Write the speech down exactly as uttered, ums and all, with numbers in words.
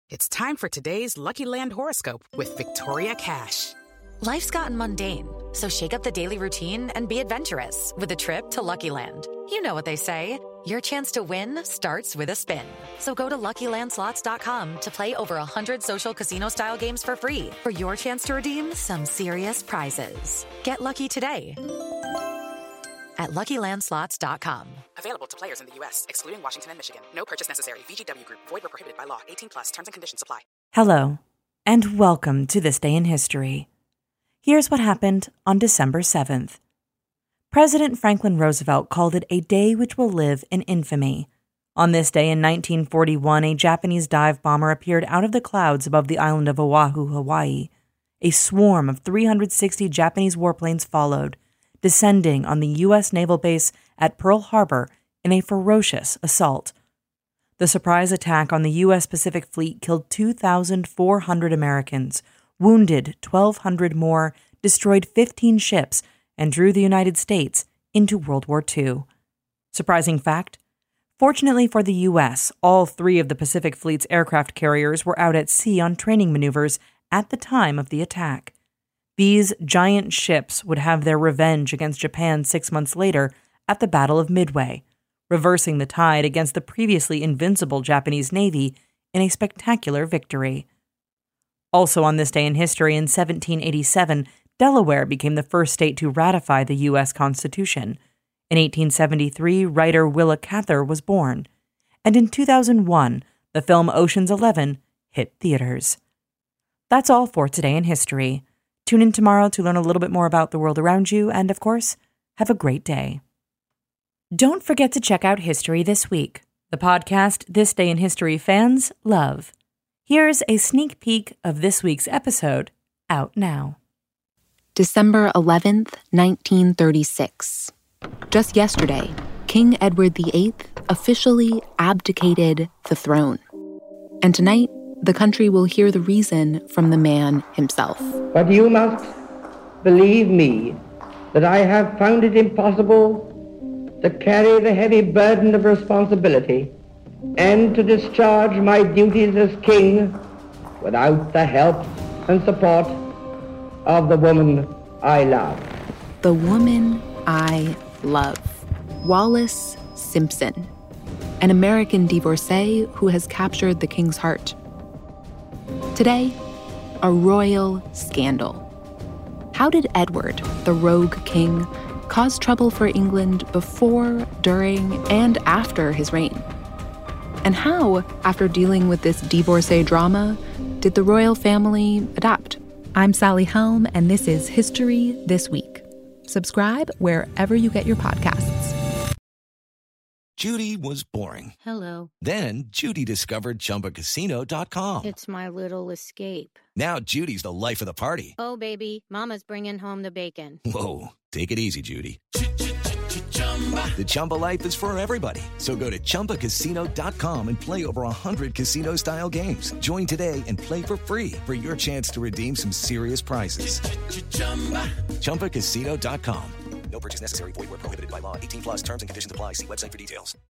It's time for today's Lucky Land horoscope with Victoria Cash. Life's gotten mundane, so shake up the daily routine and be adventurous with a trip to Lucky Land. You know what they say, your chance to win starts with a spin. So go to Lucky Land Slots dot com to play over one hundred social casino-style games for free for your chance to redeem some serious prizes. Get lucky today at Lucky Land Slots dot com. Available to players in the U S, excluding Washington and Michigan. No purchase necessary. V G W Group. Void where prohibited by law. eighteen plus. Terms and conditions apply. Hello, and welcome to This Day in History. Here's what happened on December seventh. President Franklin Roosevelt called it a day which will live in infamy. On this day in nineteen forty-one, a Japanese dive bomber appeared out of the clouds above the island of Oahu, Hawaii. A swarm of three hundred sixty Japanese warplanes followed, descending on the U S naval base at Pearl Harbor in a ferocious assault. The surprise attack on the U S Pacific Fleet killed two thousand four hundred Americans, wounded twelve hundred more, destroyed fifteen ships, and drew the United States into World War Two. Surprising fact? Fortunately for the U S, all three of the Pacific Fleet's aircraft carriers were out at sea on training maneuvers at the time of the attack. These giant ships would have their revenge against Japan six months later at the Battle of Midway, reversing the tide against the previously invincible Japanese Navy in a spectacular victory. Also on this day in history, in seventeen eighty-seven, Delaware became the first state to ratify the U S Constitution. In eighteen seventy-three, writer Willa Cather was born. And in two thousand one, the film Ocean's Eleven hit theaters. That's all for Today in History. Tune in tomorrow to learn a little bit more about the world around you, and of course, have a great day. Don't forget to check out History This Week, the podcast This Day in History fans love. Here's a sneak peek of this week's episode, out now. December eleventh, nineteen thirty-six. Just yesterday, King Edward the Eighth officially abdicated the throne. And tonight, the country will hear the reason from the man himself. But you must believe me that I have found it impossible to carry the heavy burden of responsibility and to discharge my duties as king without the help and support of the woman I love. The woman I love. Wallis Simpson, an American divorcee who has captured the king's heart. Today, a royal scandal. How did Edward, the rogue king, cause trouble for England before, during, and after his reign? And how, after dealing with this divorcee drama, did the royal family adapt? I'm Sally Helm, and this is History This Week. Subscribe wherever you get your podcasts. Judy was boring. Hello. Then Judy discovered Chumba Casino dot com. It's my little escape. Now Judy's the life of the party. Oh, baby, mama's bringing home the bacon. Whoa, take it easy, Judy. The Chumba life is for everybody. So go to Chumba Casino dot com and play over one hundred casino-style games. Join today and play for free for your chance to redeem some serious prizes. Chumba Casino dot com. No purchase necessary. Void where prohibited by law. eighteen plus terms and conditions apply. See website for details.